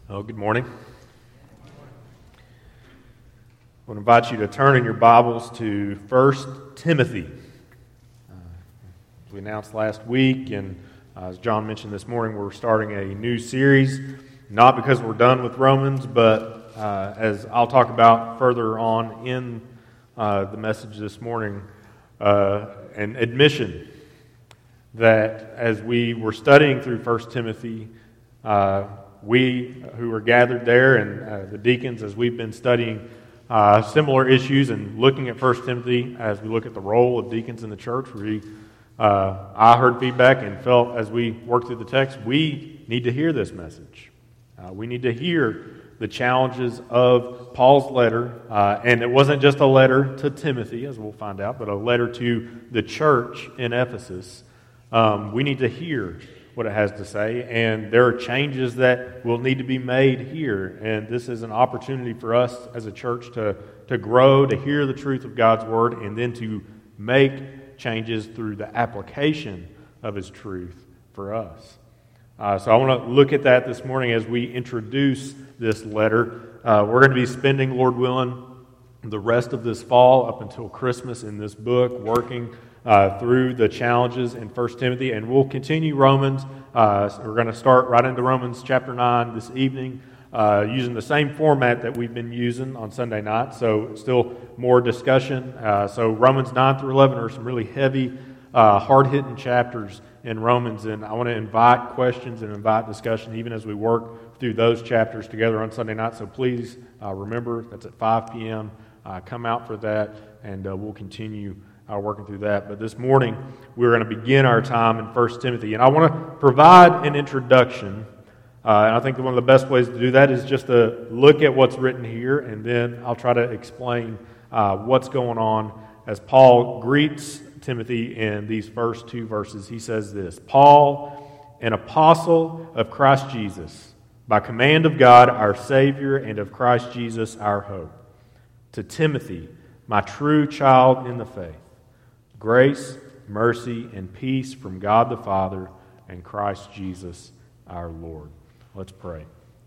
Oh, good morning. I want to invite you to turn in your Bibles to 1 Timothy. As we announced last week, and as John mentioned this morning, we're starting a new series, not because we're done with Romans, but as I'll talk about further on in the message this morning, an admission that as we were studying through 1 Timothy, we who are gathered there and the deacons, as we've been studying similar issues and looking at 1 Timothy as we look at the role of deacons in the church, I heard feedback and felt as we worked through the text, we need to hear this message. We need to hear the challenges of Paul's letter, and it wasn't just a letter to Timothy, as we'll find out, but a letter to the church in Ephesus. We need to hear what it has to say, and there are changes that will need to be made here, and this is an opportunity for us as a church to grow, to hear the truth of God's Word, and then to make changes through the application of His truth for us. So I want to look at that this morning as we introduce this letter. We're going to be spending, Lord willing, the rest of this fall up until Christmas in this book, working through the challenges in 1 Timothy, and we'll continue Romans. We're going to start right into Romans chapter 9 this evening, using the same format that we've been using on Sunday night, so still more discussion. So Romans 9 through 11 are some really heavy, hard-hitting chapters in Romans, and I want to invite questions and invite discussion even as we work through those chapters together on Sunday night, so please remember that's at 5 p.m. Come out for that, and we'll continue working through that. But this morning, we're going to begin our time in 1 Timothy. And I want to provide an introduction. And I think that one of the best ways to do that is just to look at what's written here, and then I'll try to explain what's going on as Paul greets Timothy in these first two verses. He says this: Paul, an apostle of Christ Jesus, by command of God our Savior and of Christ Jesus our hope, to Timothy, my true child in the faith, grace, mercy, and peace from God the Father and Christ Jesus our Lord. Let's pray.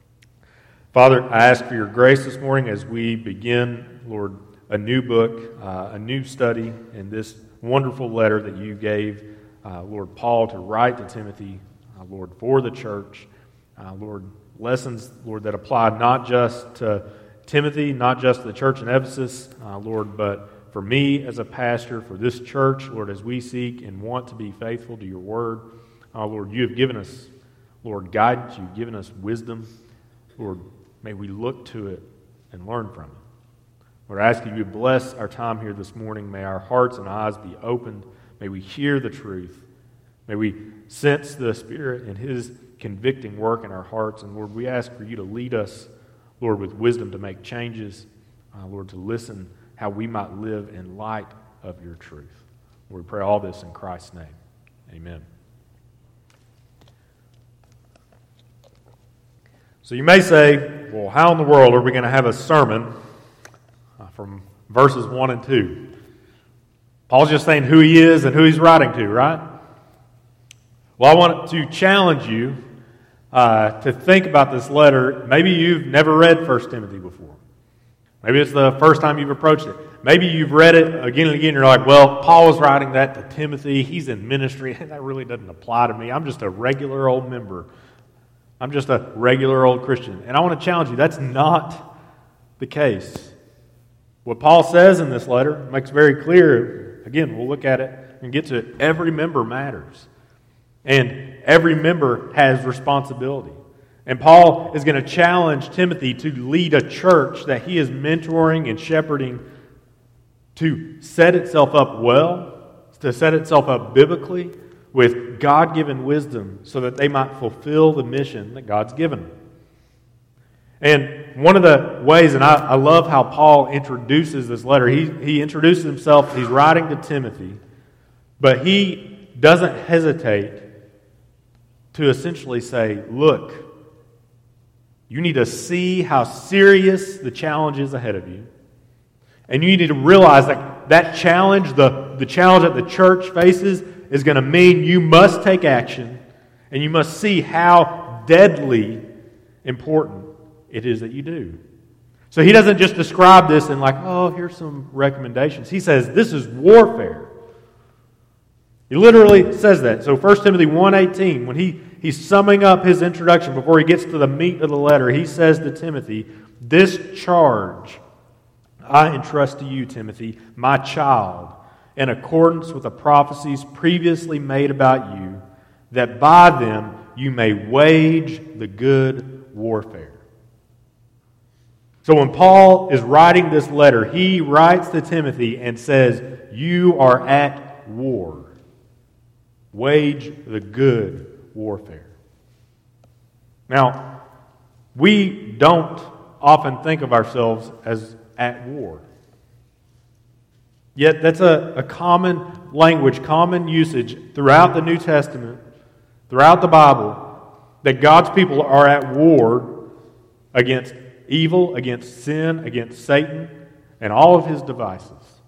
Father, I ask for your grace this morning as we begin, Lord, a new book, a new study in this wonderful letter that you gave, Lord, Paul to write to Timothy, Lord, for the church. Lord, lessons, Lord, that apply not just to Timothy, not just to the church in Ephesus, Lord, but for me as a pastor, for this church, Lord, as we seek and want to be faithful to your word. Lord, you have given us, Lord, guidance. You've given us wisdom. Lord, may we look to it and learn from it. Lord, I ask you to bless our time here this morning. May our hearts and eyes be opened. May we hear the truth. May we sense the Spirit and His convicting work in our hearts. And Lord, we ask for you to lead us, Lord, with wisdom to make changes. Lord, to listen how we might live in light of your truth. Lord, we pray all this in Christ's name. Amen. So you may say, well, how in the world are we going to have a sermon from verses 1 and 2? Paul's just saying who he is and who he's writing to, right? Well, I want to challenge you to think about this letter. Maybe you've never read 1 Timothy before. Maybe it's the first time you've approached it. Maybe you've read it again and again. You're like, well, Paul was writing that to Timothy. He's in ministry. That really doesn't apply to me. I'm just a regular old member. I'm just a regular old Christian. And I want to challenge you, that's not the case. What Paul says in this letter makes very clear. Again, we'll look at it and get to it. Every member matters. And every member has responsibility. And Paul is going to challenge Timothy to lead a church that he is mentoring and shepherding to set itself up well, to set itself up biblically with God-given wisdom so that they might fulfill the mission that God's given them. And one of the ways, and I love how Paul introduces this letter, he introduces himself, he's writing to Timothy, but he doesn't hesitate to essentially say, look, you need to see how serious the challenge is ahead of you. And you need to realize that challenge, the challenge that the church faces, is going to mean you must take action, and you must see how deadly important it is that you do. So he doesn't just describe this in like, oh, here's some recommendations. He says this is warfare. He literally says that. So 1 Timothy 1:18, when he's summing up his introduction before he gets to the meat of the letter, he says to Timothy, this charge I entrust to you, Timothy, my child, in accordance with the prophecies previously made about you, that by them you may wage the good warfare. So when Paul is writing this letter, he writes to Timothy and says, you are at war. Wage the good warfare. Now, we don't often think of ourselves as at war. Yet that's a common language, common usage throughout the New Testament, throughout the Bible, that God's people are at war against evil, against sin, against Satan, and all of his devices.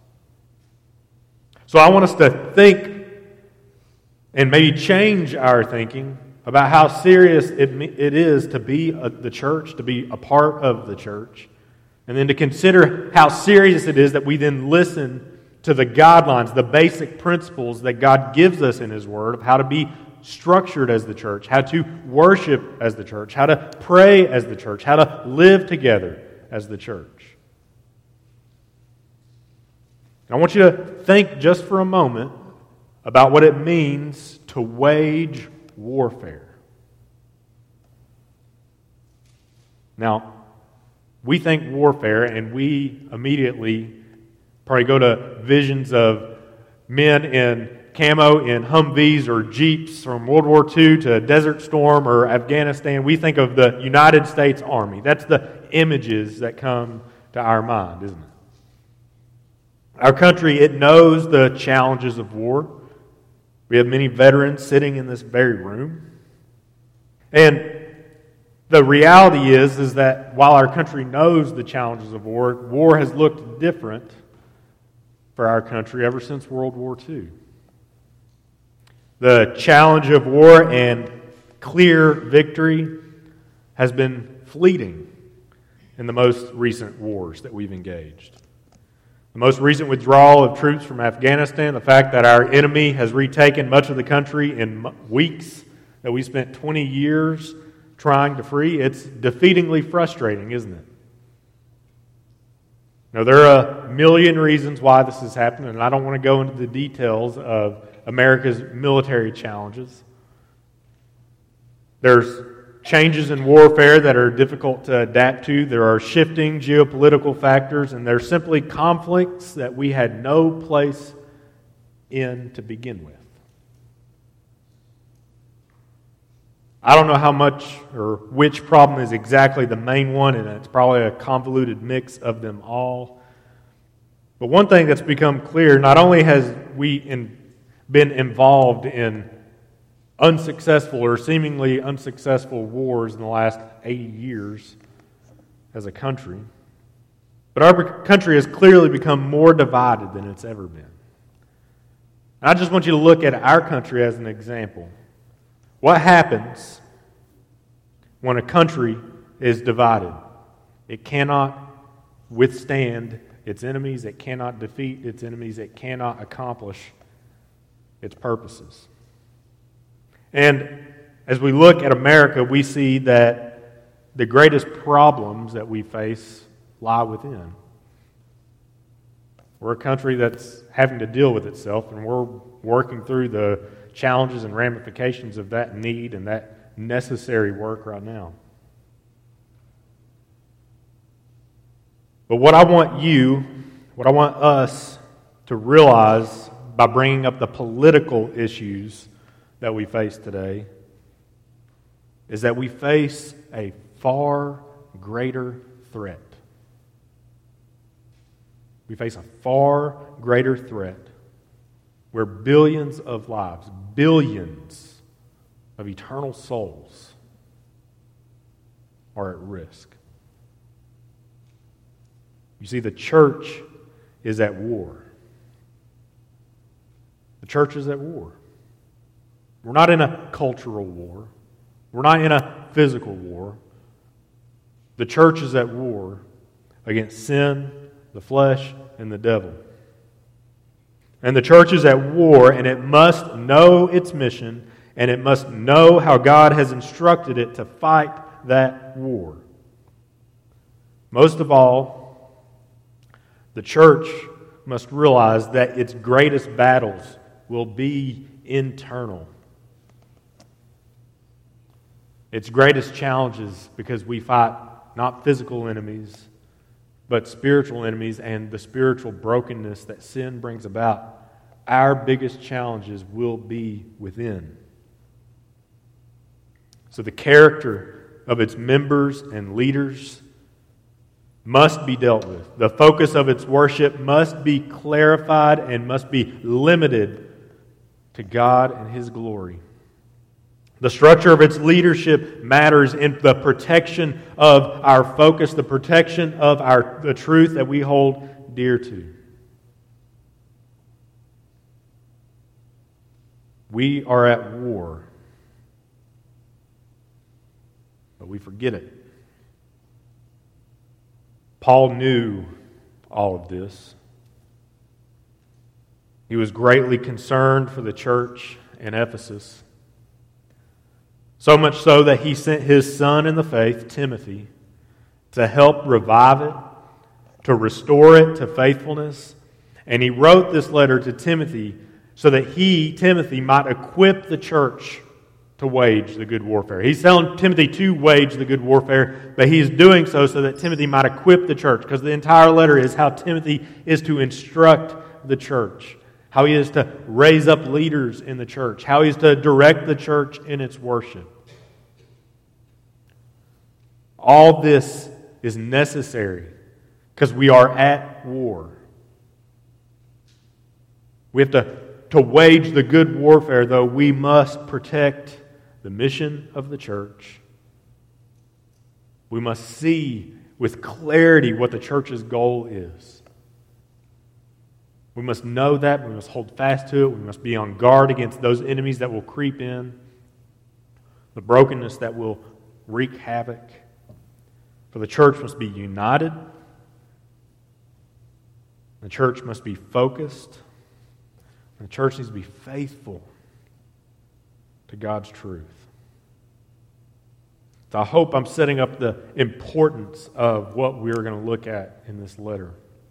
So I want us to think and maybe change our thinking about how serious it is to be the church, to be a part of the church, and then to consider how serious it is that we then listen to the guidelines, the basic principles that God gives us in His Word of how to be structured as the church, how to worship as the church, how to pray as the church, how to live together as the church. I want you to think just for a moment about what it means to wage warfare. Now, we think warfare, and we immediately probably go to visions of men in camo in Humvees or Jeeps from World War II to Desert Storm or Afghanistan. We think of the United States Army. That's the images that come to our mind, isn't it? Our country, it knows the challenges of war. We have many veterans sitting in this very room. And the reality is that while our country knows the challenges of war, war has looked different for our country ever since World War II. The challenge of war and clear victory has been fleeting in the most recent wars that we've engaged. The most recent withdrawal of troops from Afghanistan, the fact that our enemy has retaken much of the country in weeks that we spent 20 years trying to free, it's defeatingly frustrating, isn't it? Now, there are a million reasons why this has happened, and I don't want to go into the details of America's military challenges. There's changes in warfare that are difficult to adapt to. There are shifting geopolitical factors, and there's simply conflicts that we had no place in to begin with. I don't know how much or which problem is exactly the main one, and it's probably a convoluted mix of them all. But one thing that's become clear, not only has we been involved in unsuccessful or seemingly unsuccessful wars in the last 80 years as a country, but our country has clearly become more divided than it's ever been. And I just want you to look at our country as an example. What happens when a country is divided? It cannot withstand its enemies. It cannot defeat its enemies. It cannot accomplish its purposes. And as we look at America, we see that the greatest problems that we face lie within. We're a country that's having to deal with itself, and we're working through the challenges and ramifications of that need and that necessary work right now. But what I want us to realize by bringing up the political issues that we face today is that we face a far greater threat. We face a far greater threat where billions of lives, billions of eternal souls are at risk. You see, the church is at war. The church is at war. We're not in a cultural war. We're not in a physical war. The church is at war against sin, the flesh, and the devil. And the church is at war, and it must know its mission, and it must know how God has instructed it to fight that war. Most of all, the church must realize that its greatest battles will be internal. Its greatest challenges, because we fight not physical enemies, but spiritual enemies and the spiritual brokenness that sin brings about. Our biggest challenges will be within. So the character of its members and leaders must be dealt with. The focus of its worship must be clarified and must be limited to God and His glory. The structure of its leadership matters in the protection of our focus, the protection of the truth that we hold dear to. We are at war, but we forget it. Paul knew all of this. He was greatly concerned for the church in Ephesus. So much so that he sent his son in the faith, Timothy, to help revive it, to restore it to faithfulness. And he wrote this letter to Timothy so that he, Timothy, might equip the church to wage the good warfare. He's telling Timothy to wage the good warfare, but he's doing so that Timothy might equip the church, because the entire letter is how Timothy is to instruct the church, how he is to raise up leaders in the church, how he is to direct the church in its worship. All this is necessary because we are at war. We have to wage the good warfare, though. We must protect the mission of the church. We must see with clarity what the church's goal is. We must know that. We must hold fast to it. We must be on guard against those enemies that will creep in, the brokenness that will wreak havoc. For the church must be united. The church must be focused. And the church needs to be faithful to God's truth. So I hope I'm setting up the importance of what we're going to look at in this letter.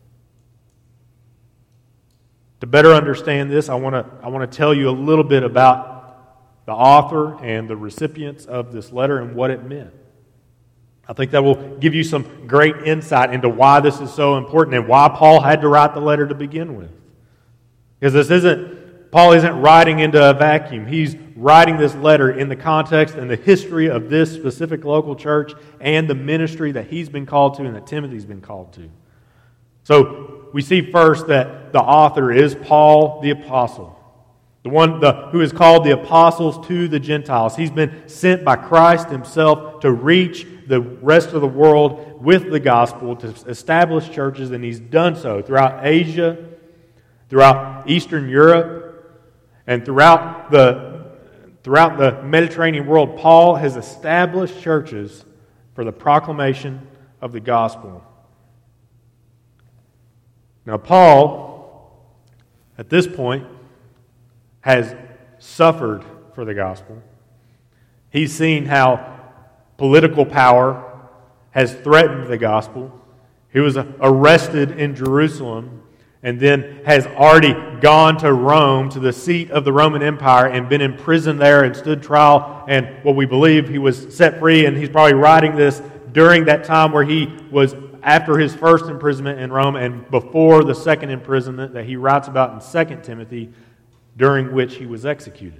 To better understand this, I want to tell you a little bit about the author and the recipients of this letter and what it meant. I think that will give you some great insight into why this is so important and why Paul had to write the letter to begin with. Because Paul isn't writing into a vacuum. He's writing this letter in the context and the history of this specific local church and the ministry that he's been called to and that Timothy's been called to. So we see first that the author is Paul the Apostle, the one who is called the apostles to the Gentiles. He's been sent by Christ himself to reach the rest of the world with the gospel, to establish churches, and he's done so throughout Asia, throughout Eastern Europe, and throughout the Mediterranean world. Paul has established churches for the proclamation of the gospel. Now, Paul, at this point, has suffered for the gospel. He's seen how political power has threatened the gospel. He was arrested in Jerusalem and then has already gone to Rome, to the seat of the Roman Empire, and been imprisoned there and stood trial. And what we believe, he was set free, and he's probably writing this during that time where he was after his first imprisonment in Rome and before the second imprisonment that he writes about in 2 Timothy, during which he was executed.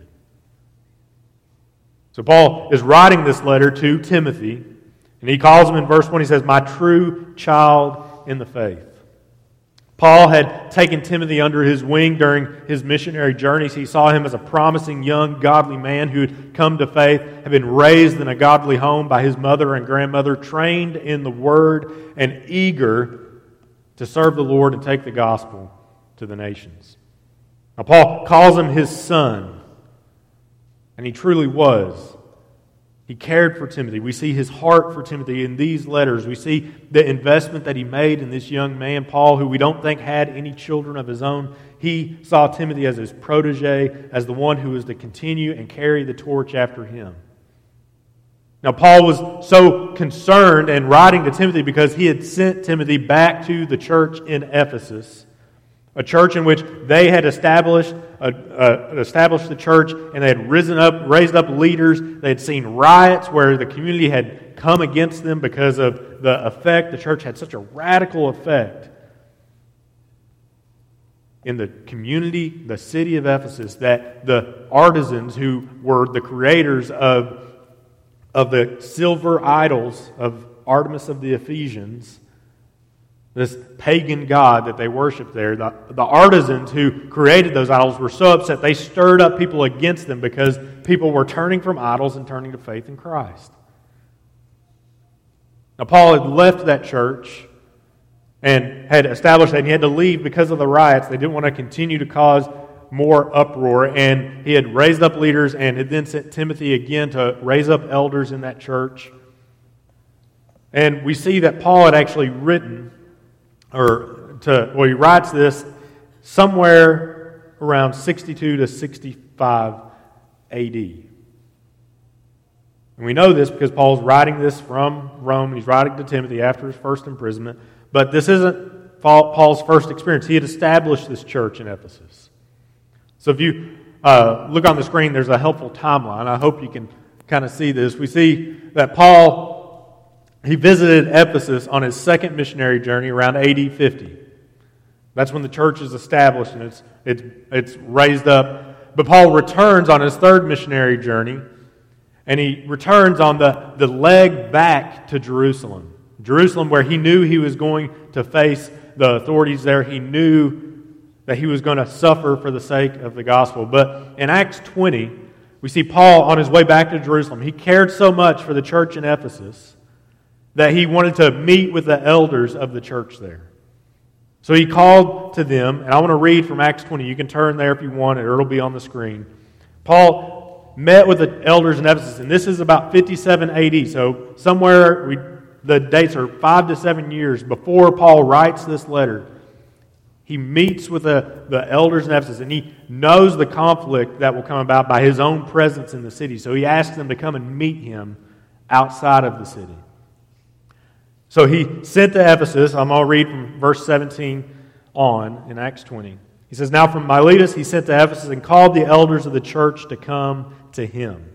So Paul is writing this letter to Timothy, and he calls him in verse 1, he says, "My true child in the faith." Paul had taken Timothy under his wing during his missionary journeys. He saw him as a promising young godly man who had come to faith, had been raised in a godly home by his mother and grandmother, trained in the Word, and eager to serve the Lord and take the gospel to the nations. Now Paul calls him his son, and he truly was He cared for Timothy. We see his heart for Timothy in these letters. We see the investment that he made in this young man, Paul, who we don't think had any children of his own. He saw Timothy as his protege, as the one who was to continue and carry the torch after him. Now, Paul was so concerned and writing to Timothy because he had sent Timothy back to the church in Ephesus, a church in which they had established the church, and they had raised up leaders. They had seen riots where the community had come against them because of the effect. The church had such a radical effect in the community, the city of Ephesus, that the artisans who were the creators of the silver idols of Artemis of the Ephesians, this pagan god that they worshiped there, the artisans who created those idols were so upset they stirred up people against them because people were turning from idols and turning to faith in Christ. Now, Paul had left that church and had established that he had to leave because of the riots. They didn't want to continue to cause more uproar, and he had raised up leaders and had then sent Timothy again to raise up elders in that church. And we see that Paul had actually written, he writes this somewhere around 62 to 65 A.D. And we know this because Paul's writing this from Rome. He's writing to Timothy after his first imprisonment. But this isn't Paul's first experience. He had established this church in Ephesus. So if you look on the screen, there's a helpful timeline. I hope you can kind of see this. We see that Paul, he visited Ephesus on his second missionary journey around AD 50. That's when the church is established and it's raised up. But Paul returns on his third missionary journey, and he returns on the leg back to Jerusalem. Jerusalem, where he knew he was going to face the authorities there. He knew that he was going to suffer for the sake of the gospel. But in Acts 20, we see Paul on his way back to Jerusalem. He cared so much for the church in Ephesus that he wanted to meet with the elders of the church there. So he called to them, and I want to read from Acts 20. You can turn there if you want, or it'll be on the screen. Paul met with the elders in Ephesus, and this is about 57 AD. So the dates are 5 to 7 years before Paul writes this letter. He meets with the elders in Ephesus, and he knows the conflict that will come about by his own presence in the city. So he asks them to come and meet him outside of the city. So he sent to Ephesus. I'm going to read from verse 17 on in Acts 20. He says, "Now from Miletus he sent to Ephesus and called the elders of the church to come to him.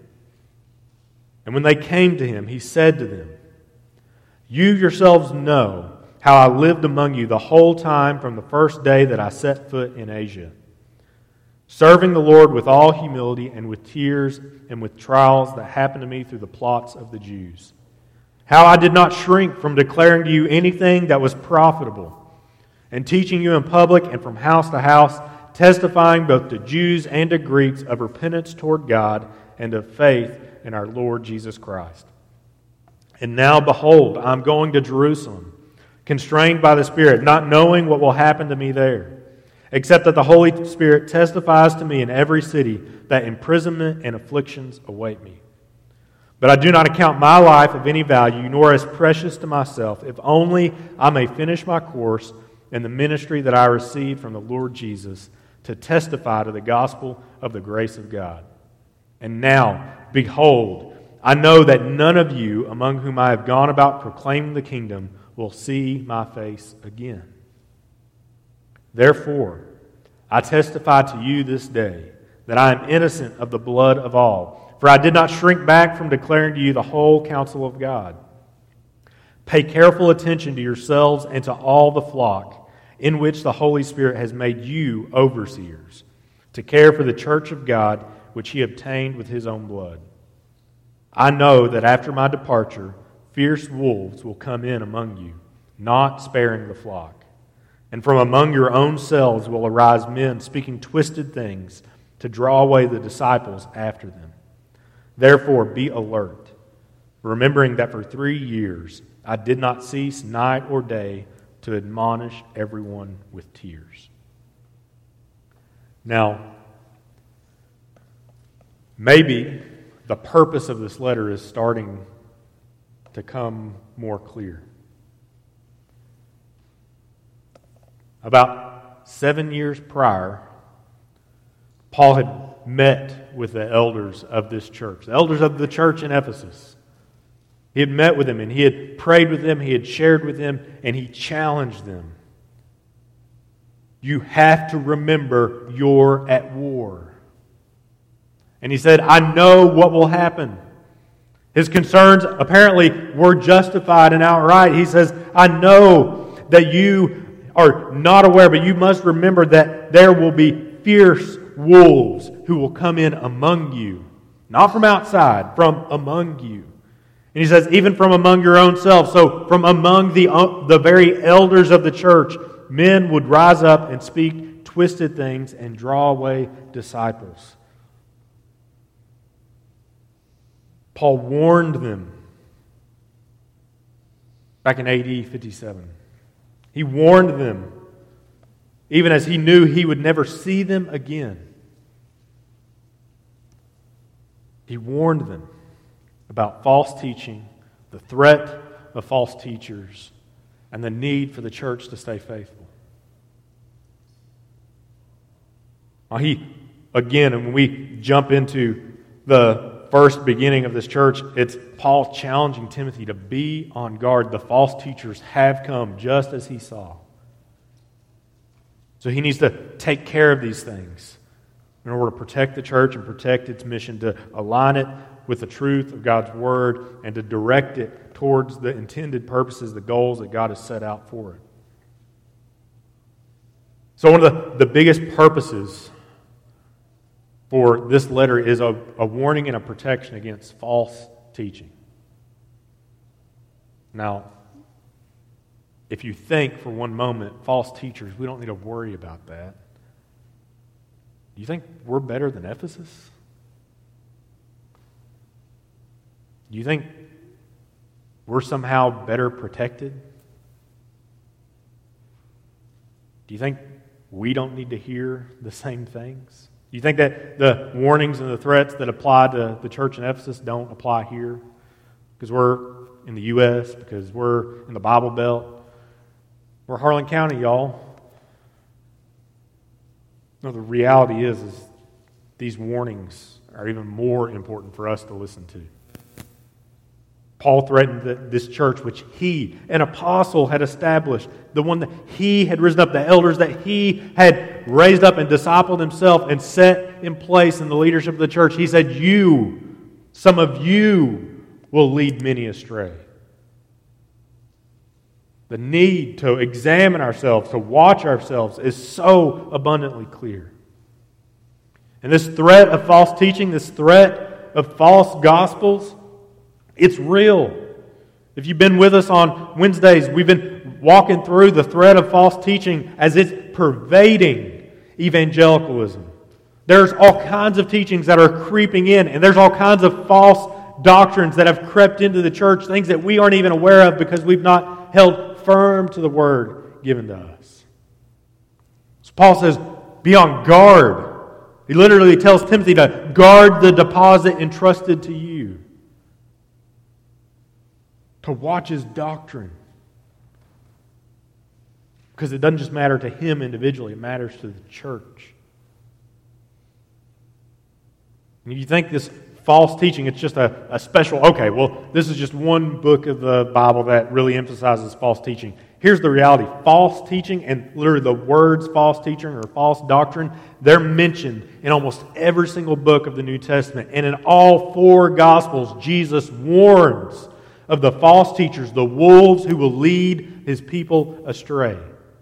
And when they came to him, he said to them, 'You yourselves know how I lived among you the whole time from the first day that I set foot in Asia, serving the Lord with all humility and with tears and with trials that happened to me through the plots of the Jews. How I did not shrink from declaring to you anything that was profitable, and teaching you in public and from house to house, testifying both to Jews and to Greeks of repentance toward God and of faith in our Lord Jesus Christ. And now, behold, I am going to Jerusalem, constrained by the Spirit, not knowing what will happen to me there, except that the Holy Spirit testifies to me in every city that imprisonment and afflictions await me. But I do not account my life of any value, nor as precious to myself, if only I may finish my course in the ministry that I received from the Lord Jesus, to testify to the gospel of the grace of God. And now, behold, I know that none of you among whom I have gone about proclaiming the kingdom will see my face again. Therefore, I testify to you this day that I am innocent of the blood of all, for I did not shrink back from declaring to you the whole counsel of God. Pay careful attention to yourselves and to all the flock in which the Holy Spirit has made you overseers, to care for the church of God, which he obtained with his own blood. I know that after my departure, fierce wolves will come in among you, not sparing the flock. And from among your own selves will arise men speaking twisted things to draw away the disciples after them. Therefore, be alert, remembering that for 3 years I did not cease night or day to admonish everyone with tears." Now, maybe the purpose of this letter is starting to come more clear. About 7 years prior, Paul had met with the elders of this church, the elders of the church in Ephesus. He had met with them and he had prayed with them, he had shared with them, and he challenged them. You have to remember you're at war. And he said, I know what will happen. His concerns apparently were justified and outright. He says, I know that you are not aware, but you must remember that there will be fierce wolves who will come in among you. Not from outside, from among you. And he says, even from among your own selves. So from among the very elders of the church, men would rise up and speak twisted things and draw away disciples. Paul warned them back in AD 57. He warned them, even as he knew he would never see them again. He warned them about false teaching, the threat of false teachers, and the need for the church to stay faithful. Now and when we jump into the first beginning of this church, it's Paul challenging Timothy to be on guard. The false teachers have come just as he saw. So he needs to take care of these things in order to protect the church and protect its mission, to align it with the truth of God's Word and to direct it towards the intended purposes, the goals that God has set out for it. So one of the biggest purposes for this letter is a warning and a protection against false teaching. Now, if you think for one moment, false teachers, we don't need to worry about that. Do you think we're better than Ephesus? Do you think we're somehow better protected? Do you think we don't need to hear the same things? Do you think that the warnings and the threats that apply to the church in Ephesus don't apply here? Because we're in the U.S., because we're in the Bible Belt. We're Harlan County, y'all. No, the reality is these warnings are even more important for us to listen to. Paul threatened that this church, which he, an apostle, had established, the one that he had risen up, the elders that he had raised up and discipled himself and set in place in the leadership of the church, he said, some of you will lead many astray. The need to examine ourselves, to watch ourselves, is so abundantly clear. And this threat of false teaching, this threat of false gospels, it's real. If you've been with us on Wednesdays, we've been walking through the threat of false teaching as it's pervading evangelicalism. There's all kinds of teachings that are creeping in, and there's all kinds of false doctrines that have crept into the church, things that we aren't even aware of because we've not held firm to the word given to us. So Paul says, be on guard. He literally tells Timothy to guard the deposit entrusted to you. To watch his doctrine. Because it doesn't just matter to him individually, it matters to the church. And you think this false teaching, it's just a special, this is just one book of the Bible that really emphasizes false teaching. Here's the reality. False teaching, and literally the words false teaching or false doctrine, they're mentioned in almost every single book of the New Testament. And in all four Gospels, Jesus warns of the false teachers, the wolves who will lead his people astray.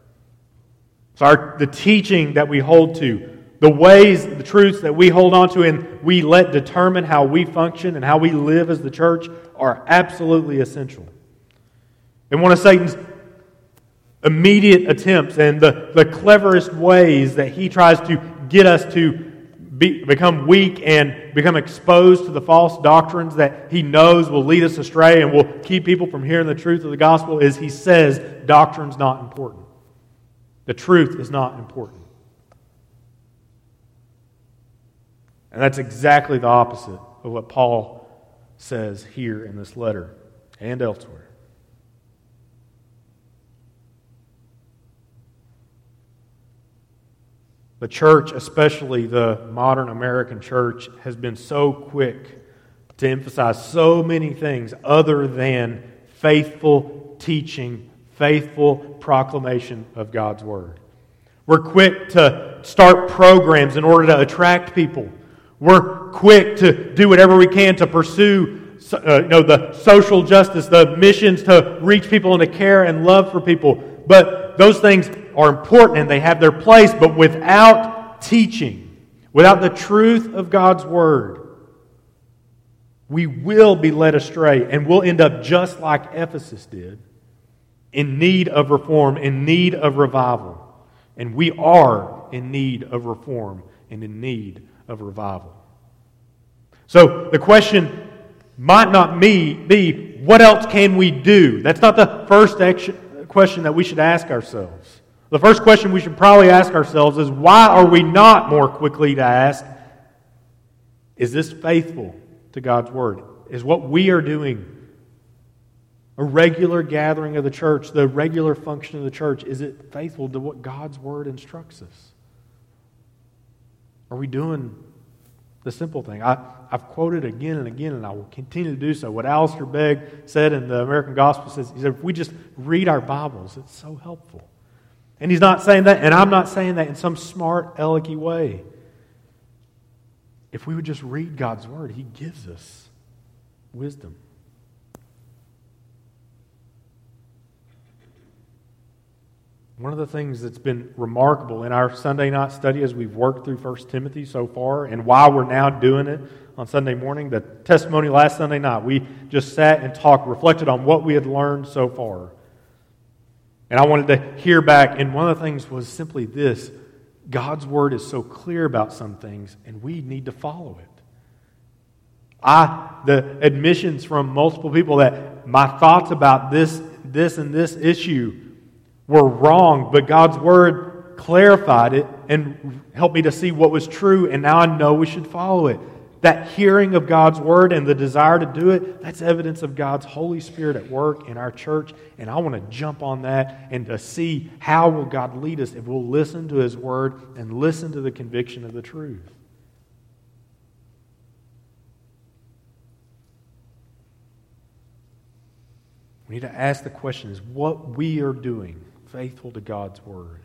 So the teaching that we hold to, the ways, the truths that we hold on to and we let determine how we function and how we live as the church are absolutely essential. And one of Satan's immediate attempts and the cleverest ways that he tries to get us to become weak and become exposed to the false doctrines that he knows will lead us astray and will keep people from hearing the truth of the gospel is he says doctrine's not important. The truth is not important. And that's exactly the opposite of what Paul says here in this letter and elsewhere. The church, especially the modern American church, has been so quick to emphasize so many things other than faithful teaching, faithful proclamation of God's Word. We're quick to start programs in order to attract people. We're quick to do whatever we can to pursue the social justice, the missions to reach people and to care and love for people. But those things are important and they have their place, but without teaching, without the truth of God's Word, we will be led astray and we'll end up just like Ephesus did, in need of reform, in need of revival. And we are in need of reform and in need of revival. So the question might not be, what else can we do? That's not the first question that we should ask ourselves. The first question we should probably ask ourselves is, why are we not more quickly to ask, is this faithful to God's Word? Is what we are doing a regular gathering of the church, the regular function of the church, is it faithful to what God's Word instructs us? Are we doing the simple thing? I've quoted again and again, and I will continue to do so. What Alistair Begg said in the American Gospel says, he said, if we just read our Bibles, it's so helpful. And he's not saying that, and I'm not saying that in some smart, alecky way. If we would just read God's Word, He gives us wisdom. One of the things that's been remarkable in our Sunday night study as we've worked through 1 Timothy so far, and while we're now doing it on Sunday morning, the testimony last Sunday night, we just sat and talked, reflected on what we had learned so far. And I wanted to hear back, and one of the things was simply this: God's Word is so clear about some things, and we need to follow it. The admissions from multiple people that my thoughts about this and this issue were wrong, but God's Word clarified it and helped me to see what was true, and now I know we should follow it. That hearing of God's Word and the desire to do it, that's evidence of God's Holy Spirit at work in our church, and I want to jump on that and to see how will God lead us if we'll listen to His Word and listen to the conviction of the truth. We need to ask the question, is what we are doing faithful to God's Word?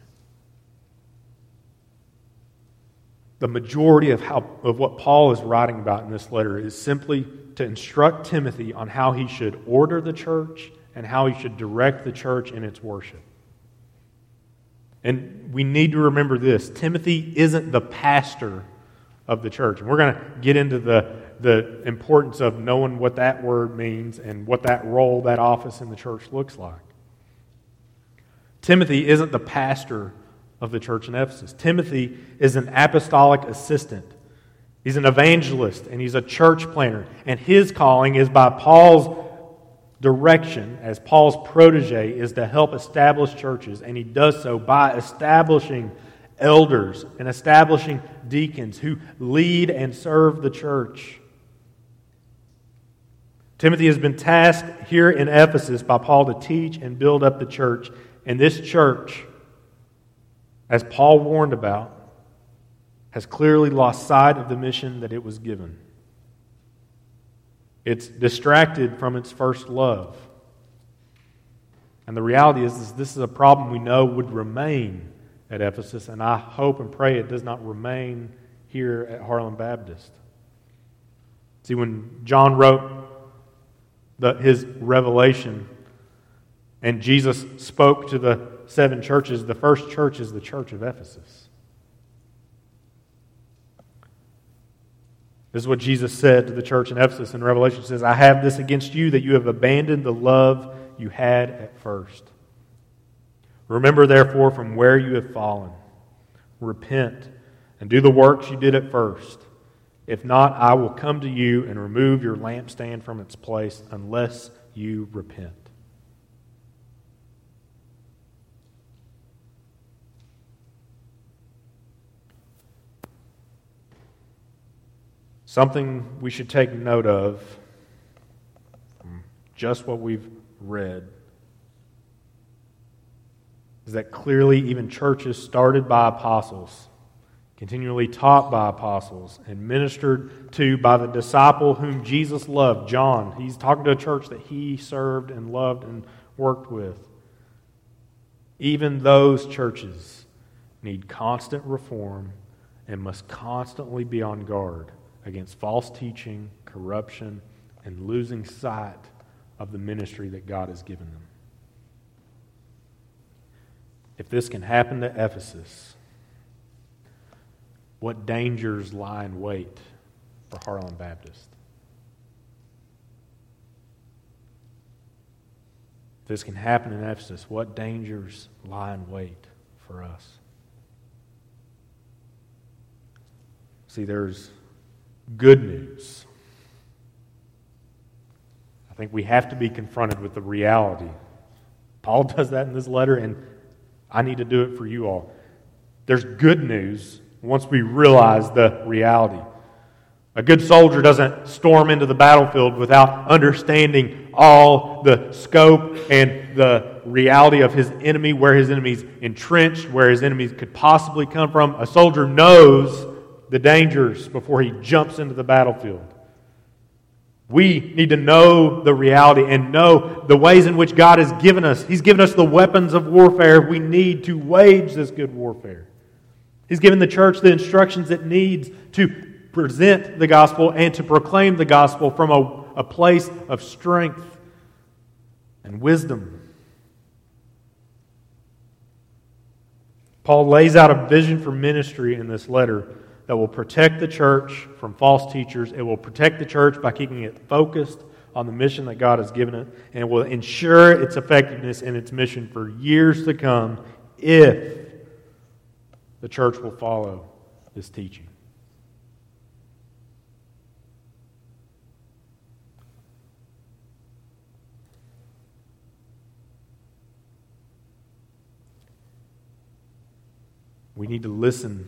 The majority of what Paul is writing about in this letter is simply to instruct Timothy on how he should order the church and how he should direct the church in its worship. And we need to remember this: Timothy isn't the pastor of the church. And we're going to get into the importance of knowing what that word means and what that role, that office in the church looks like. Timothy isn't the pastor of the church in Ephesus. Timothy is an apostolic assistant. He's an evangelist and he's a church planner. And his calling is by Paul's direction, as Paul's protege, is to help establish churches. And he does so by establishing elders and establishing deacons who lead and serve the church. Timothy has been tasked here in Ephesus by Paul to teach and build up the church. And this church, as Paul warned about, has clearly lost sight of the mission that it was given. It's distracted from its first love. And the reality is this is a problem we know would remain at Ephesus, and I hope and pray it does not remain here at Harlan Baptist. See, when John wrote his Revelation, and Jesus spoke to the 7 churches, the first church is the church of Ephesus. This is what Jesus said to the church in Ephesus in Revelation. It says, "I have this against you, that you have abandoned the love you had at first. Remember, therefore, from where you have fallen. Repent and do the works you did at first. If not, I will come to you and remove your lampstand from its place unless you repent." Something we should take note of from just what we've read is that clearly even churches started by apostles, continually taught by apostles, and ministered to by the disciple whom Jesus loved, John. He's talking to a church that he served and loved and worked with. Even those churches need constant reform and must constantly be on guard against false teaching, corruption, and losing sight of the ministry that God has given them. If this can happen to Ephesus, what dangers lie in wait for Harlan Baptist? If this can happen in Ephesus, what dangers lie in wait for us? See, there's good news. I think we have to be confronted with the reality. Paul does that in this letter, and I need to do it for you all. There's good news once we realize the reality. A good soldier doesn't storm into the battlefield without understanding all the scope and the reality of his enemy, where his enemy's entrenched, where his enemies could possibly come from. A soldier knows the dangers before he jumps into the battlefield. We need to know the reality and know the ways in which God has given us. He's given us the weapons of warfare we need to wage this good warfare. He's given the church the instructions it needs to present the gospel and to proclaim the gospel from a place of strength and wisdom. Paul lays out a vision for ministry in this letter that will protect the church from false teachers. It will protect the church by keeping it focused on the mission that God has given it, and it will ensure its effectiveness in its mission for years to come if the church will follow this teaching. We need to listen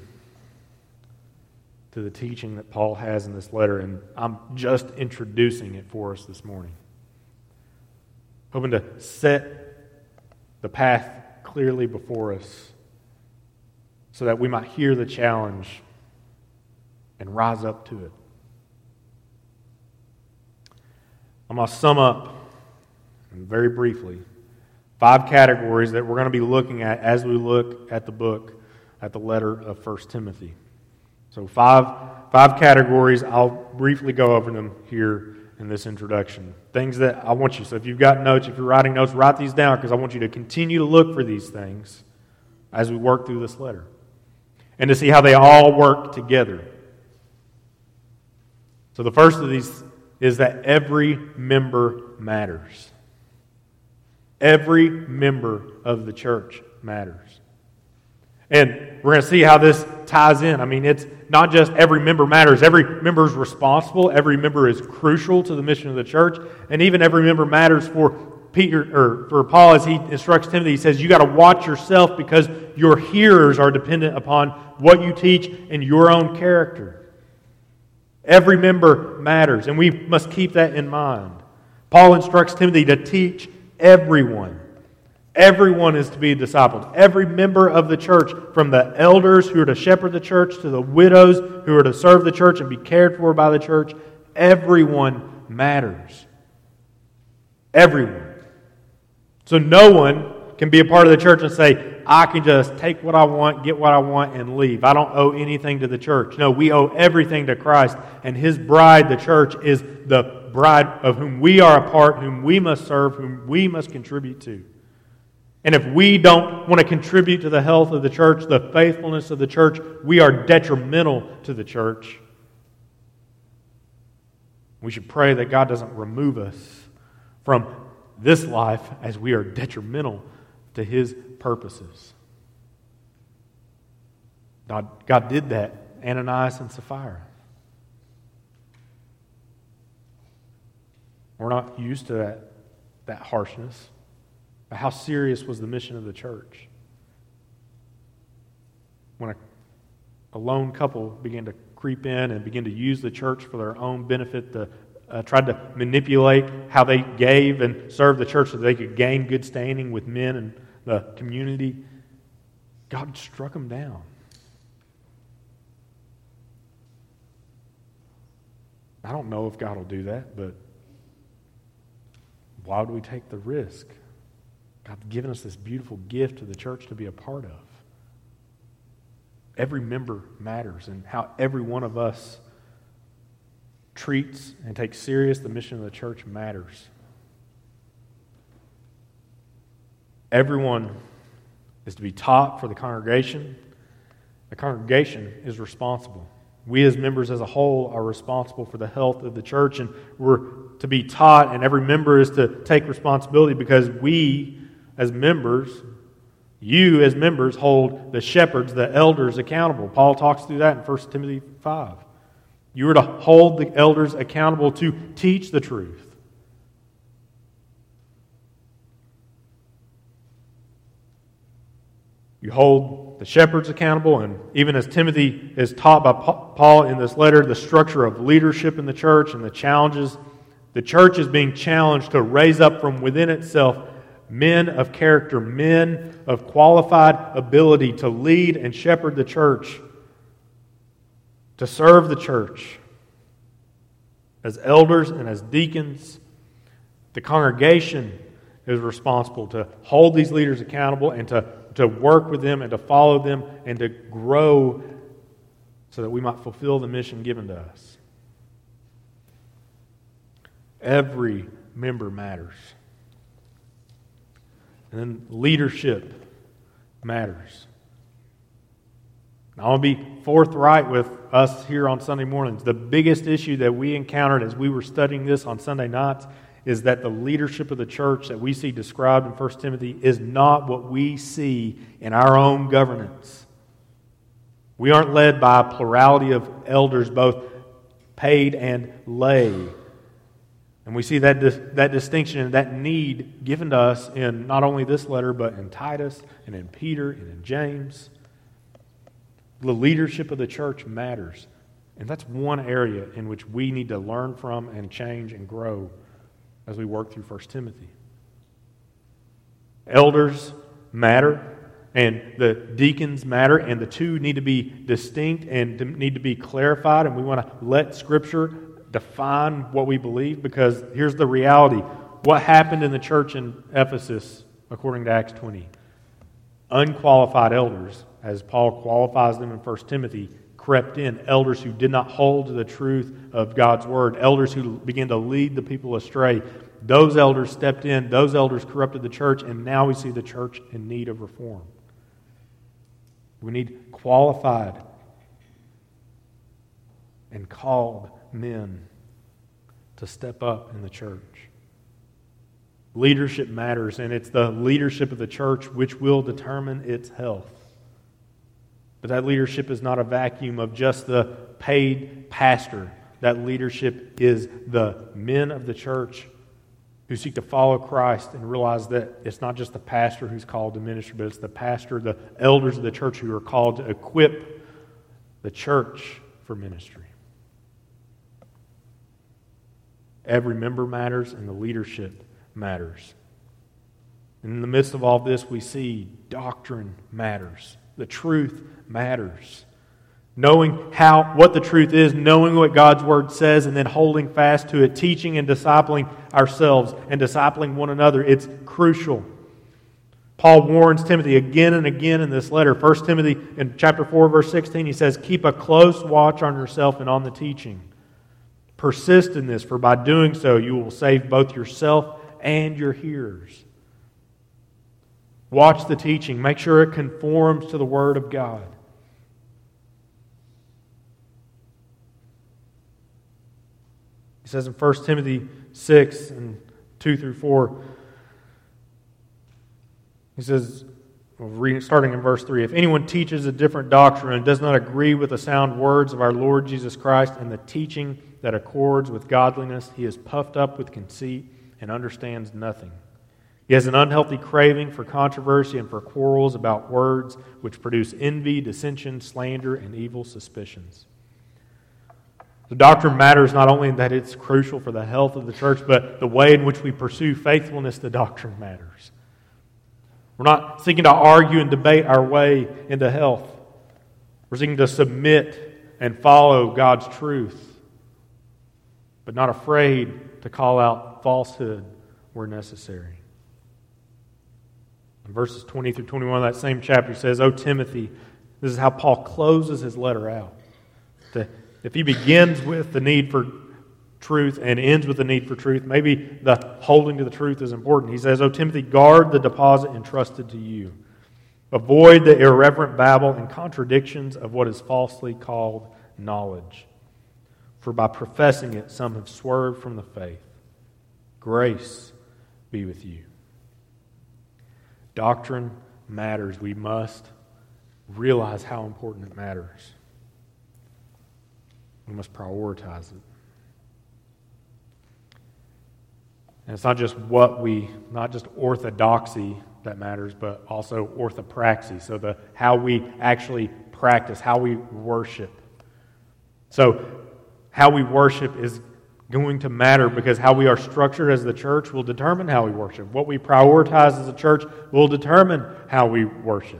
to the teaching that Paul has in this letter, and I'm just introducing it for us this morning. Hoping to set the path clearly before us so that we might hear the challenge and rise up to it. I'm going to sum up very briefly 5 categories that we're going to be looking at as we look at the book, at the letter of 1 Timothy. So five categories. I'll briefly go over them here in this introduction. Things that I want you, so if you've got notes, if you're writing notes, write these down because I want you to continue to look for these things as we work through this letter and to see how they all work together. So the first of these is that every member matters. Every member of the church matters. And we're going to see how this ties in. I mean, it's not just every member matters. Every member is responsible. Every member is crucial to the mission of the church. And even every member matters for Peter, or for Paul as he instructs Timothy. He says, you got to watch yourself because your hearers are dependent upon what you teach and your own character. Every member matters, and we must keep that in mind. Paul instructs Timothy to teach everyone. Everyone is to be discipled. Every member of the church, from the elders who are to shepherd the church to the widows who are to serve the church and be cared for by the church, everyone matters. Everyone. So no one can be a part of the church and say, I can just take what I want, get what I want, and leave. I don't owe anything to the church. No, we owe everything to Christ, and His bride, the church, is the bride of whom we are a part, whom we must serve, whom we must contribute to. And if we don't want to contribute to the health of the church, the faithfulness of the church, we are detrimental to the church. We should pray that God doesn't remove us from this life as we are detrimental to His purposes. God did that, Ananias and Sapphira. We're not used to that harshness. But how serious was the mission of the church? When a lone couple began to creep in and begin to use the church for their own benefit, tried to manipulate how they gave and served the church so they could gain good standing with men and the community, God struck them down. I don't know if God will do that, but why would we take the risk? God's given us this beautiful gift to the church to be a part of. Every member matters, and how every one of us treats and takes serious the mission of the church matters. Everyone is to be taught for the congregation. The congregation is responsible. We as members as a whole are responsible for the health of the church, and we're to be taught, and every member is to take responsibility because we as members, you as members, hold the shepherds, the elders accountable. Paul talks through that in 1 Timothy 5. You are to hold the elders accountable to teach the truth. You hold the shepherds accountable, and even as Timothy is taught by Paul in this letter, the structure of leadership in the church and the challenges, the church is being challenged to raise up from within itself men of character, men of qualified ability to lead and shepherd the church, to serve the church. As elders and as deacons, the congregation is responsible to hold these leaders accountable and to work with them and to follow them and to grow so that we might fulfill the mission given to us. Every member matters. And then leadership matters. Now, I want to be forthright with us here on Sunday mornings. The biggest issue that we encountered as we were studying this on Sunday nights is that the leadership of the church that we see described in 1 Timothy is not what we see in our own governance. We aren't led by a plurality of elders, both paid and lay. And we see that distinction and that need given to us in not only this letter, but in Titus and in Peter and in James. The leadership of the church matters. And that's one area in which we need to learn from and change and grow as we work through 1 Timothy. Elders matter, and the deacons matter, and the two need to be distinct and need to be clarified, and we want to let Scripture define what we believe, because here's the reality. What happened in the church in Ephesus, according to Acts 20? Unqualified elders, as Paul qualifies them in 1 Timothy, crept in. Elders who did not hold to the truth of God's Word. Elders who began to lead the people astray. Those elders stepped in. Those elders corrupted the church, and now we see the church in need of reform. We need qualified and called men to step up in the church. Leadership matters, and it's the leadership of the church which will determine its health. But that leadership is not a vacuum of just the paid pastor. That leadership is the men of the church who seek to follow Christ and realize that it's not just the pastor who's called to ministry, but it's the pastor, the elders of the church who are called to equip the church for ministry. Every member matters, and the leadership matters. In the midst of all this, we see doctrine matters. The truth matters. Knowing what the truth is, knowing what God's Word says, and then holding fast to it, teaching and discipling ourselves and discipling one another, it's crucial. Paul warns Timothy again and again in this letter. 1 Timothy in chapter 4, verse 16, he says, "Keep a close watch on yourself and on the teaching. Persist in this, for by doing so you will save both yourself and your hearers." Watch the teaching. Make sure it conforms to the Word of God. He says in 1 Timothy 6 and 2 through 4, he says, starting in verse 3, "If anyone teaches a different doctrine and does not agree with the sound words of our Lord Jesus Christ and the teaching that accords with godliness, he is puffed up with conceit and understands nothing. He has an unhealthy craving for controversy and for quarrels about words, which produce envy, dissension, slander, and evil suspicions. The doctrine matters not only in that it's crucial for the health of the church, but the way in which we pursue faithfulness to doctrine matters. We're not seeking to argue and debate our way into health. We're seeking to submit and follow God's truth, but not afraid to call out falsehood where necessary. In verses 20 through 21 of that same chapter, he says, "O Timothy," this is how Paul closes his letter out. If he begins with the need for truth and ends with the need for truth, maybe the holding to the truth is important. He says, "O Timothy, guard the deposit entrusted to you. Avoid the irreverent babble and contradictions of what is falsely called knowledge. For by professing it, some have swerved from the faith. Grace be with you." Doctrine matters. We must realize how important it matters. We must prioritize it. And it's not just orthodoxy that matters, but also orthopraxy. So how we actually practice, how we worship. So how we worship is going to matter because how we are structured as the church will determine how we worship. What we prioritize as a church will determine how we worship.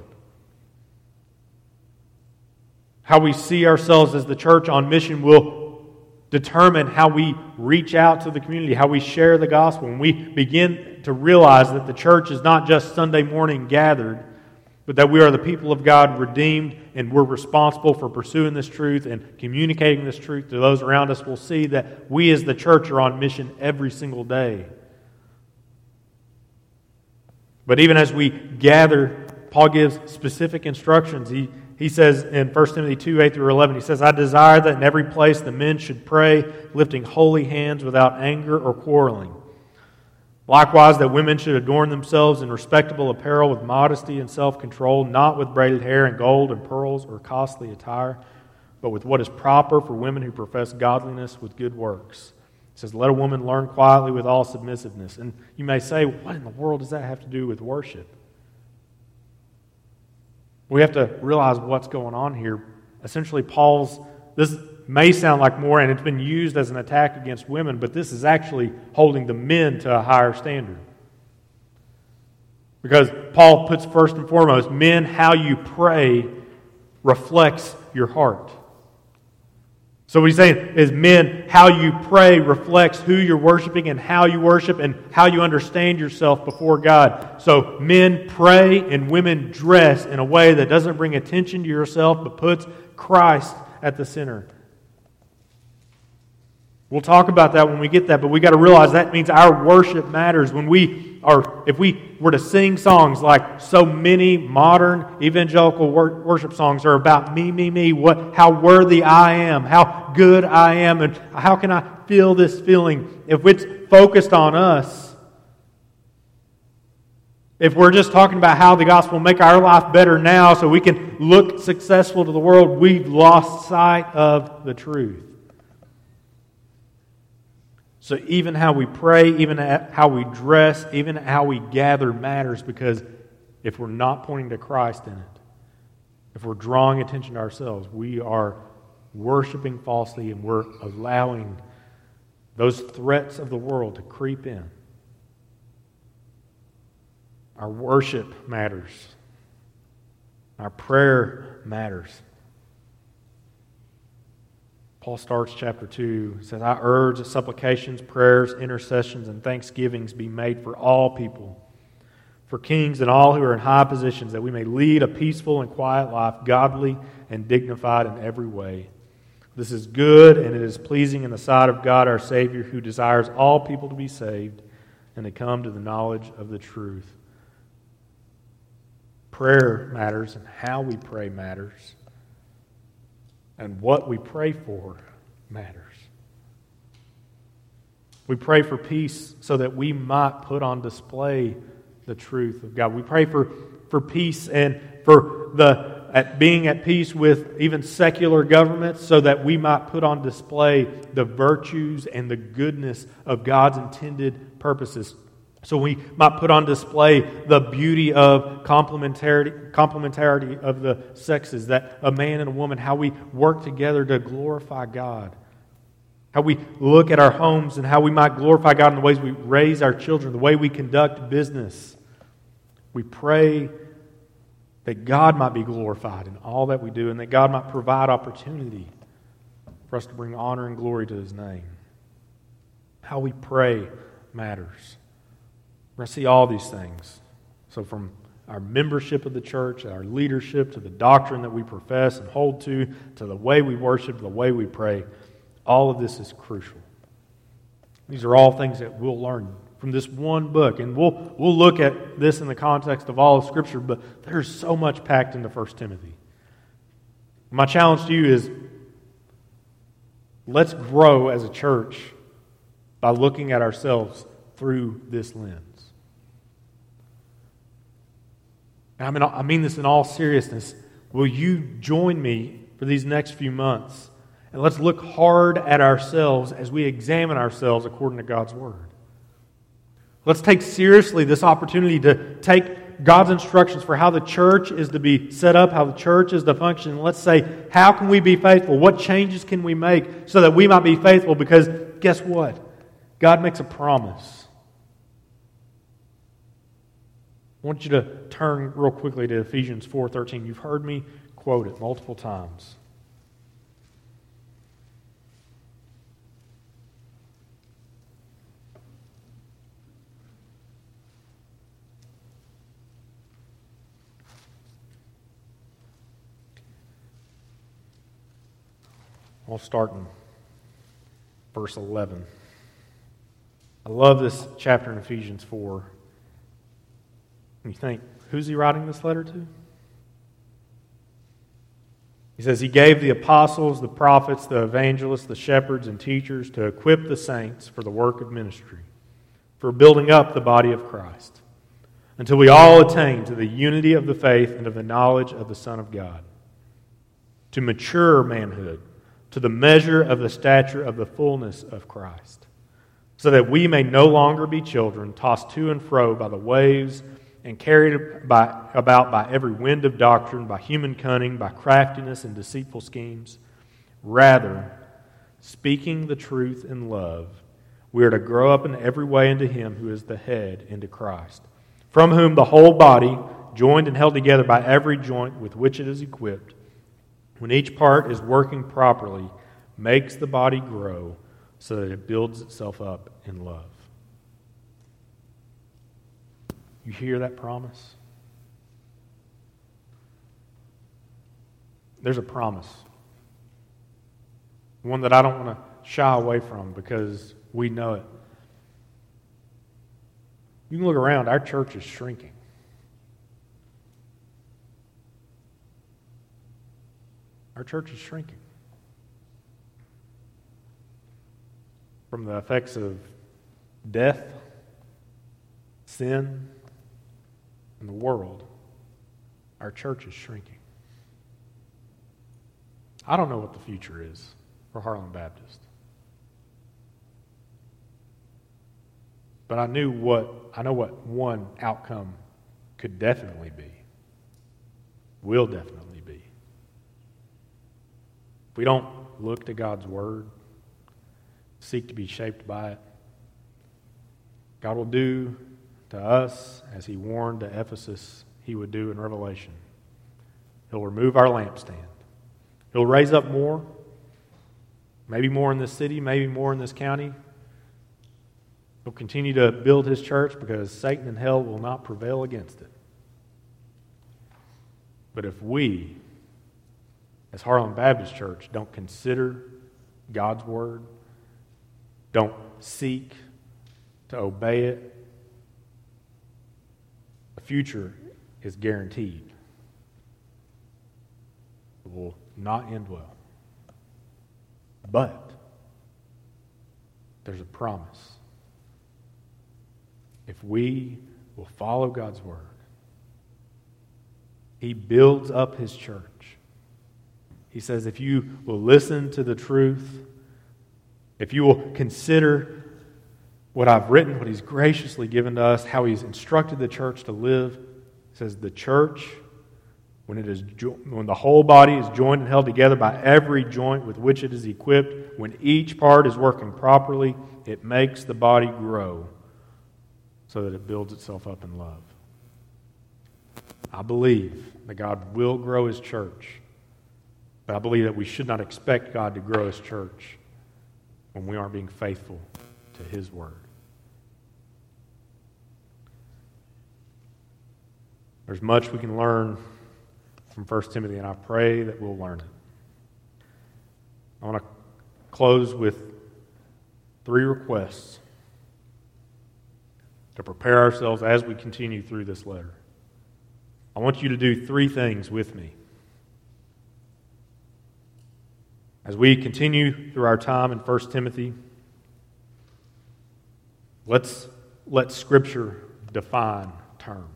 How we see ourselves as the church on mission will determine how we reach out to the community, how we share the gospel. When we begin to realize that the church is not just Sunday morning gathered, but that we are the people of God redeemed and we're responsible for pursuing this truth and communicating this truth to those around us, we'll see that we as the church are on mission every single day. But even as we gather, Paul gives specific instructions. He says in 1 Timothy 2, 8 through 11, he says, "I desire that in every place the men should pray, lifting holy hands without anger or quarreling. Likewise, that women should adorn themselves in respectable apparel with modesty and self-control, not with braided hair and gold and pearls or costly attire, but with what is proper for women who profess godliness with good works." He says, "Let a woman learn quietly with all submissiveness." And you may say, what in the world does that have to do with worship? We have to realize what's going on here. Essentially, this may sound like more, and it's been used as an attack against women, but this is actually holding the men to a higher standard. Because Paul puts first and foremost, men, how you pray reflects your heart. So what he's saying is, men, how you pray reflects who you're worshiping and how you worship and how you understand yourself before God. So men pray and women dress in a way that doesn't bring attention to yourself but puts Christ at the center. We'll talk about that when we get that, but we got to realize that means our worship matters. If we were to sing songs like so many modern evangelical worship songs are about me, how worthy I am, how good I am, and how can I feel this feeling. If it's focused on us, if we're just talking about how the gospel will make our life better now so we can look successful to the world, we've lost sight of the truth. So even how we pray, even how we dress, even how we gather matters, because if we're not pointing to Christ in it, if we're drawing attention to ourselves, we are worshiping falsely and we're allowing those threats of the world to creep in. Our worship matters. Our prayer matters. Paul starts chapter 2, says, "I urge that supplications, prayers, intercessions, and thanksgivings be made for all people, for kings and all who are in high positions, that we may lead a peaceful and quiet life, godly and dignified in every way. This is good, and it is pleasing in the sight of God our Savior, who desires all people to be saved and to come to the knowledge of the truth." Prayer matters, and how we pray matters. And what we pray for matters. We pray for peace so that we might put on display the truth of God. We pray for peace and for being at peace with even secular governments so that we might put on display the virtues and the goodness of God's intended purposes. So we might put on display the beauty of complementarity of the sexes, that a man and a woman, how we work together to glorify God. how we look at our homes and how we might glorify God in the ways we raise our children, the way we conduct business. We pray that God might be glorified in all that we do and that God might provide opportunity for us to bring honor and glory to His name. How we pray matters. We're going to see all these things. So from our membership of the church, our leadership, to the doctrine that we profess and hold to the way we worship, the way we pray, all of this is crucial. These are all things that we'll learn from this one book. And we'll look at this in the context of all of Scripture, but there's so much packed into 1 Timothy. My challenge to you is, let's grow as a church by looking at ourselves through this lens. And I mean this in all seriousness. Will you join me for these next few months? And let's look hard at ourselves as we examine ourselves according to God's Word. Let's take seriously this opportunity to take God's instructions for how the church is to be set up, how the church is to function. And let's say, how can we be faithful? What changes can we make so that we might be faithful? Because guess what? God makes a promise. I want you to turn real quickly to Ephesians 4:13. You've heard me quote it multiple times. I'll start in verse 11. I love this chapter in Ephesians 4. And you think, who's he writing this letter to? He says, He gave the apostles, the prophets, the evangelists, the shepherds, and teachers to equip the saints for the work of ministry, for building up the body of Christ, until we all attain to the unity of the faith and of the knowledge of the Son of God, to mature manhood, to the measure of the stature of the fullness of Christ, so that we may no longer be children, tossed to and fro by the waves and carried about by every wind of doctrine, by human cunning, by craftiness and deceitful schemes. Rather, speaking the truth in love, we are to grow up in every way into Him who is the head, into Christ, from whom the whole body, joined and held together by every joint with which it is equipped, when each part is working properly, makes the body grow so that it builds itself up in love. You hear that promise? There's a promise. One that I don't want to shy away from because we know it. You can look around, our church is shrinking. Our church is shrinking. From the effects of death, sin, and the world, our church is shrinking. I don't know what the future is for Harlan Baptist. But I know what one outcome could definitely be. Will definitely be. If we don't look to God's Word, seek to be shaped by it, God will do to us as He warned to Ephesus He would do in Revelation. He'll remove our lampstand. He'll raise up more, maybe more in this city, maybe more in this county. He'll continue to build His church because Satan and hell will not prevail against it. But if we, as Harlan Baptist Church, don't consider God's Word, don't seek to obey it, the future is guaranteed. It will not end well. But there's a promise. If we will follow God's Word, He builds up His church. He says, if you will listen to the truth, if you will consider what I've written, what He's graciously given to us, how He's instructed the church to live, He says the church When the whole body is joined and held together by every joint with which it is equipped, when each part is working properly, it makes the body grow so that it builds itself up in love. I believe that God will grow His church, but I believe that we should not expect God to grow His church when we aren't being faithful to His Word. There's much we can learn from 1 Timothy, and I pray that we'll learn it. I want to close with 3 requests to prepare ourselves as we continue through this letter. I want you to do 3 things with me. As we continue through our time in 1 Timothy, let's let Scripture define terms.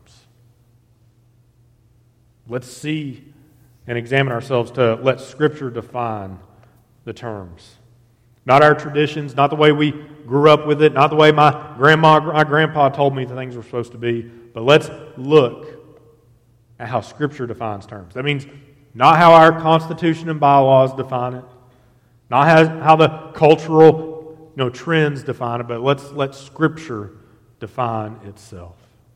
Let's see and examine ourselves to let Scripture define the terms. Not our traditions, not the way we grew up with it, not the way my grandpa told me the things were supposed to be, but let's look at how Scripture defines terms. That means not how our Constitution and bylaws define it, not how the cultural trends define it, but let's let Scripture define itself.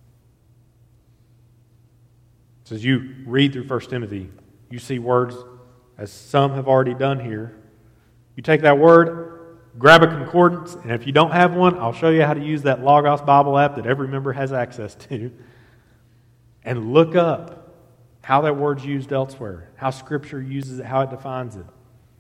So as you read through 1 Timothy, you see words, as some have already done here. You take that word, grab a concordance, and if you don't have one, I'll show you how to use that Logos Bible app that every member has access to, and look up how that word's used elsewhere, how Scripture uses it, how it defines it.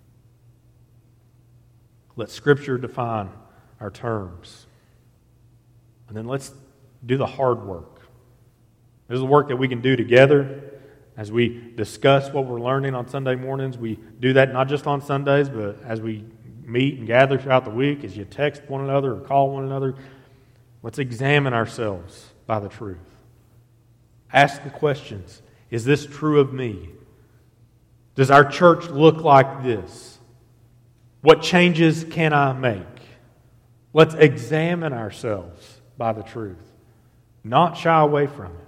Let Scripture define our terms. And then let's do the hard work. This is the work that we can do together as we discuss what we're learning on Sunday mornings. We do that not just on Sundays, but as we meet and gather throughout the week, as you text one another or call one another. Let's examine ourselves by the truth. Ask the questions. Is this true of me? Does our church look like this? What changes can I make? Let's examine ourselves by the truth. Not shy away from it.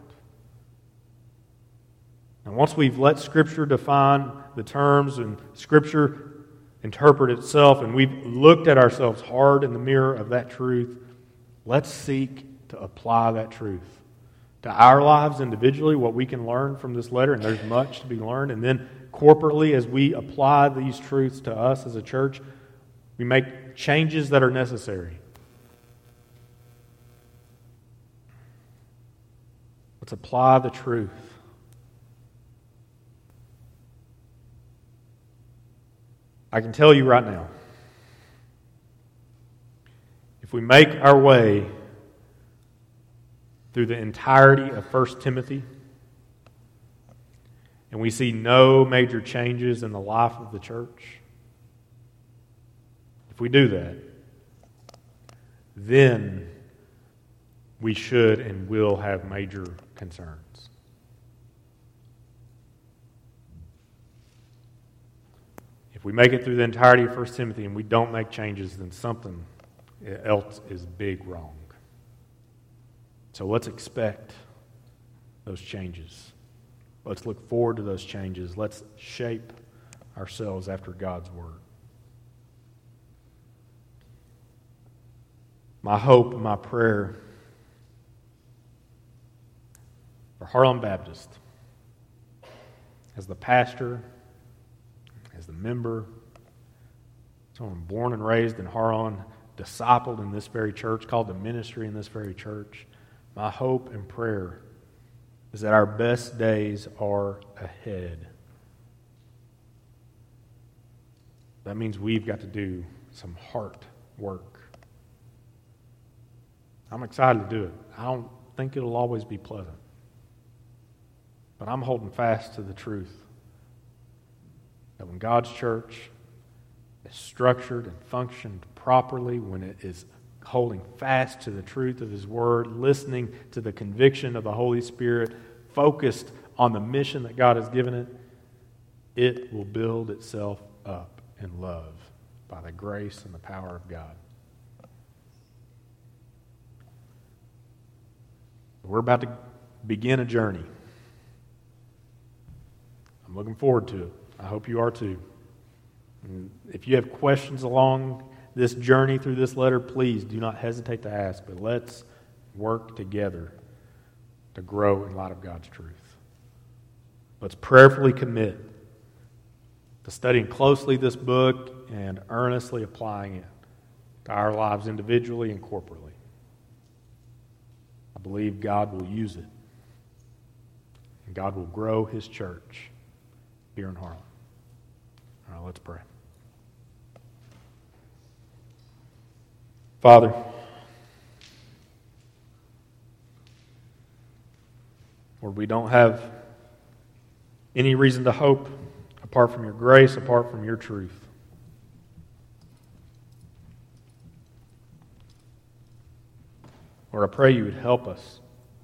And once we've let Scripture define the terms and Scripture interpret itself, and we've looked at ourselves hard in the mirror of that truth, let's seek to apply that truth to our lives individually, what we can learn from this letter, and there's much to be learned. And then corporately, as we apply these truths to us as a church, we make changes that are necessary. Let's apply the truth. I can tell you right now, if we make our way through the entirety of 1 Timothy and we see no major changes in the life of the church, if we do that, then we should and will have major concerns. If we make it through the entirety of 1 Timothy and we don't make changes, then something else is big wrong. So let's expect those changes. Let's look forward to those changes. Let's shape ourselves after God's Word. My hope and my prayer for Harlan Baptist, as the pastor, as the member, someone born and raised in Harlan, discipled in this very church, called to ministry in this very church, my hope and prayer is that our best days are ahead. That means we've got to do some heart work. I'm excited to do it. I don't think it'll always be pleasant. But I'm holding fast to the truth that when God's church is structured and functioned properly, when it is holding fast to the truth of His Word, listening to the conviction of the Holy Spirit, focused on the mission that God has given it, it will build itself up in love by the grace and the power of God. We're about to begin a journey. I'm looking forward to it. I hope you are too. And if you have questions along this journey through this letter, please do not hesitate to ask, but let's work together to grow in light of God's truth. Let's prayerfully commit to studying closely this book and earnestly applying it to our lives individually and corporately. I believe God will use it, and God will grow His church here in Harlan. All right, let's pray. Father, Lord, we don't have any reason to hope apart from your grace, apart from your truth. Lord, I pray you would help us.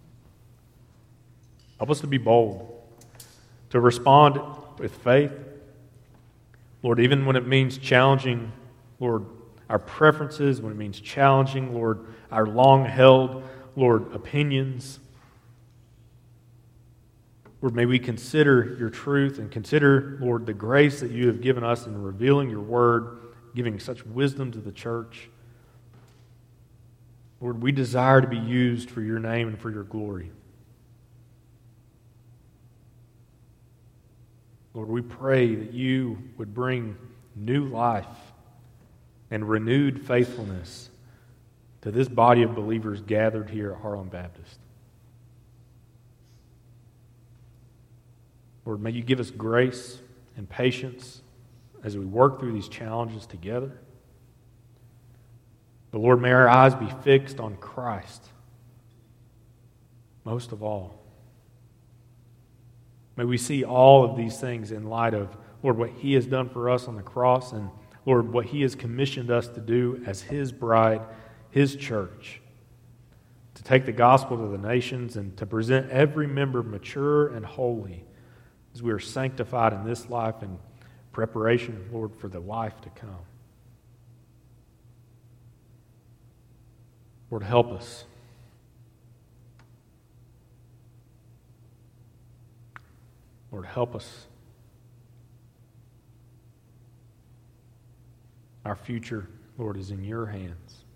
Help us to be bold, to respond with faith. Lord, even when it means challenging, Lord, our preferences, when it means challenging, Lord, our long-held, Lord, opinions. Lord, may we consider your truth and consider, Lord, the grace that you have given us in revealing your word, giving such wisdom to the church. Lord, we desire to be used for your name and for your glory. Lord, we pray that you would bring new life and renewed faithfulness to this body of believers gathered here at Harlan Baptist. Lord, may you give us grace and patience as we work through these challenges together. But Lord, may our eyes be fixed on Christ most of all. May we see all of these things in light of, Lord, what He has done for us on the cross, and Lord, what He has commissioned us to do as His bride, His church, to take the gospel to the nations and to present every member mature and holy as we are sanctified in this life in preparation, Lord, for the life to come. Lord, help us. Lord, help us. Our future, Lord, is in your hands.